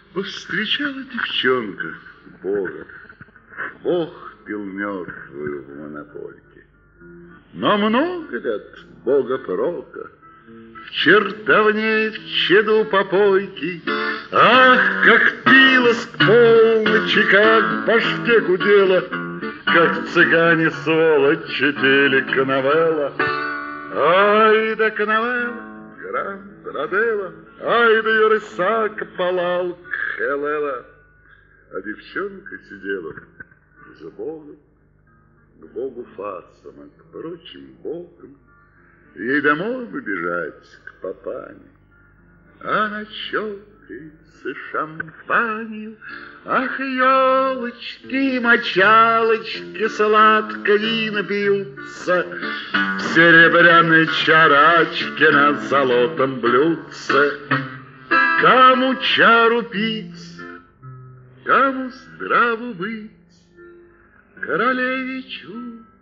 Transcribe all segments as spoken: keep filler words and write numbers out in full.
Повстречала девчонка Бога. Бог пил мертвую в монопольке. Но много лет Бога порока в чертовне, в чаду попойки. Ах, как пилась к полночи, как в башке гудела, как цыгане сволочи пели Коновелла. Ай да Коновелла, Гранд Роделла, ай да Юрисака палал Хелела. А девчонка сидела за Богом, к Богу фасом, а к прочим Богам. Ей домой бы бежать, к папане, а она чокается шампанью. Ах, елочки, мочалочки, сладко вина пьются в серебряной чарачке на золотом блюдце. Кому чару пить, кому здраво быть, королевичу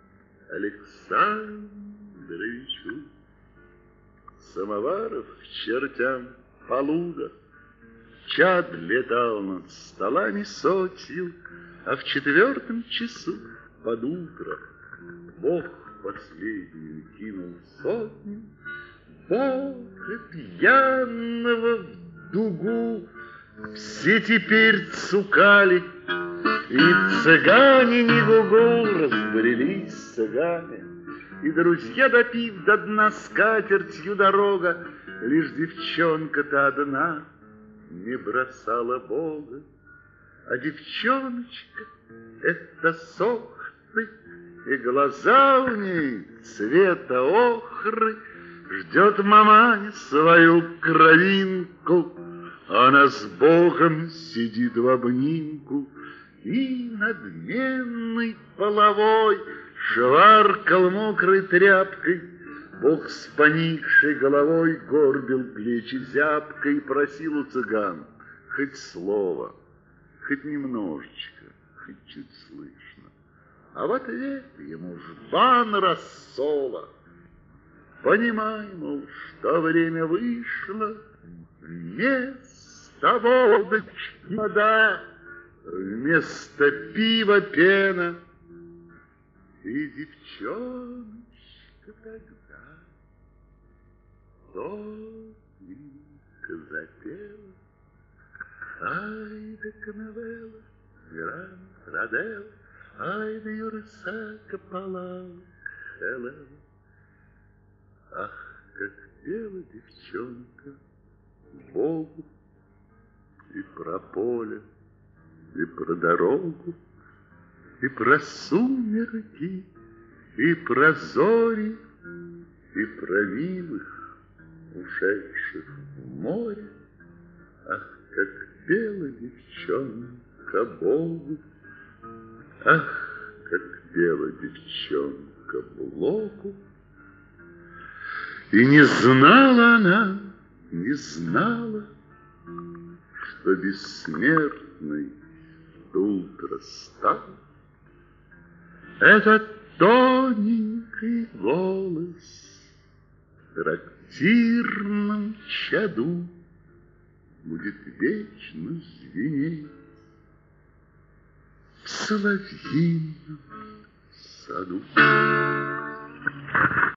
Александровичу. Самоваров к чертям полуда, чад летал над столами сотью, а в четвертом часу под утро Бог последнюю кинул сотню. Бога пьяного в дугу все теперь цукали, и цыгане не гугу, разбрелись цыгане. И друзья, допив до дна скатертью дорога, лишь девчонка-то одна не бросала Бога. А девчоночка — это сохры, и глаза у ней цвета охры. Ждет маманя свою кровинку, она с Богом сидит в обнимку. И надменный половой шваркал мокрой тряпкой. Бог с поникшей головой горбил плечи зябко и просил у цыган хоть слово, хоть немножечко, хоть чуть слышно. А в ответ ему жбан рассола. Понимай, мол, что время вышло, вместо водочки вода, вместо пива пена. И девчоночка тогда тоненько запела. Ай да Коновелла, Гранд Роделла, ай да Юрисака палал Хелела. Ах, как пела девчонка Богу и про поле, и про дорогу, и про сумерки, и про зори, и про милых, ушедших в море. Ах, как пела девчонка Богу, ах, как пела девчонка Блоку. И не знала она, не знала, что бессмертный утро стал. Этот тоненький голос в трактирном чаду будет вечно звенеть в соловьином саду.